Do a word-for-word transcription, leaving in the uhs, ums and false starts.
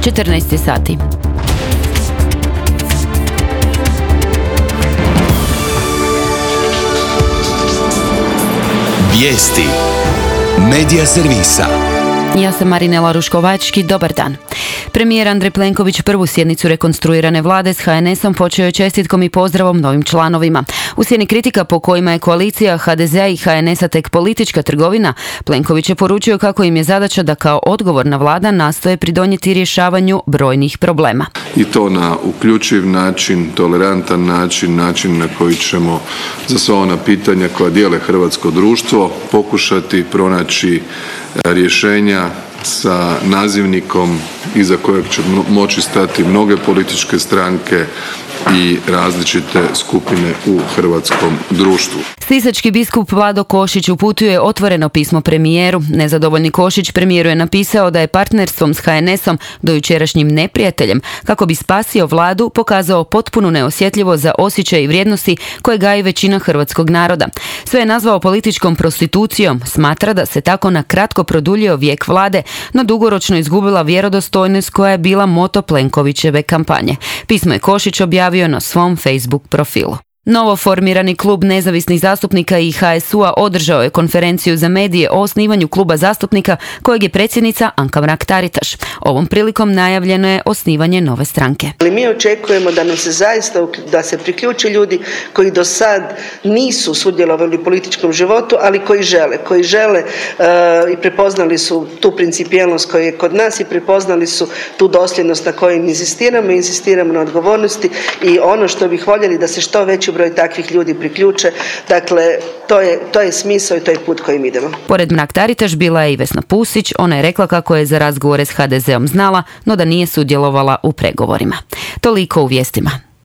četrnaest sati. Vijesti Medija servisa. Ja sam Marinela Ruškovački, dobar dan. Premijer Andrej Plenković prvu sjednicu rekonstruirane vlade s ha en esom počeo je čestitkom i pozdravom novim članovima. U sjeni kritika po kojima je koalicija ha de zea i ha en esa tek politička trgovina, Plenković je poručio kako im je zadaća da kao odgovorna vlada nastoje pridonijeti rješavanju brojnih problema. I to na uključiv način, tolerantan način, način na koji ćemo za sva ona pitanja koja dijele hrvatsko društvo pokušati pronaći rješenja sa nazivnikom iza kojeg će moći stati mnoge političke stranke i različite skupine u hrvatskom društvu. Sisački biskup Vlado Košić uputio je otvoreno pismo premijeru. Nezadovoljni Košić premijeru je napisao da je partnerstvom s ha en esom, dojučerašnjim neprijateljem, kako bi spasio vladu, pokazao potpunu neosjetljivost za osjećaj i vrijednosti koje gaji većina hrvatskog naroda. Sve je nazvao političkom prostitucijom, smatra da se tako na kratko produljio vijek vlade, no dugoročno izgubila vjerodostojnost koja je bila moto Plenkovićeve kampanje. Pismo je Košić objavio na svom Facebook profilu. Novo formirani klub nezavisnih zastupnika i ha es u-a održao je konferenciju za medije o osnivanju kluba zastupnika kojeg je predsjednica Anka Mrak-Taritaš. Ovom prilikom najavljeno je osnivanje nove stranke. Ali mi očekujemo da nam se zaista, da se priključe ljudi koji do sad nisu sudjelovali u političkom životu, ali koji žele, koji žele uh, i prepoznali su tu principijelnost koja je kod nas i prepoznali su tu dosljednost na kojoj inzistiramo, inzistiramo na odgovornosti i ono što bih voljeli da se što veći broj takvih ljudi priključe. Dakle, to je, to je smisao i to je put kojim idemo. Pored Mrak-Taritaš bila je i Vesna Pusić. Ona je rekla kako je za razgovore s ha de zeom znala, no da nije sudjelovala u pregovorima. Toliko u vijestima.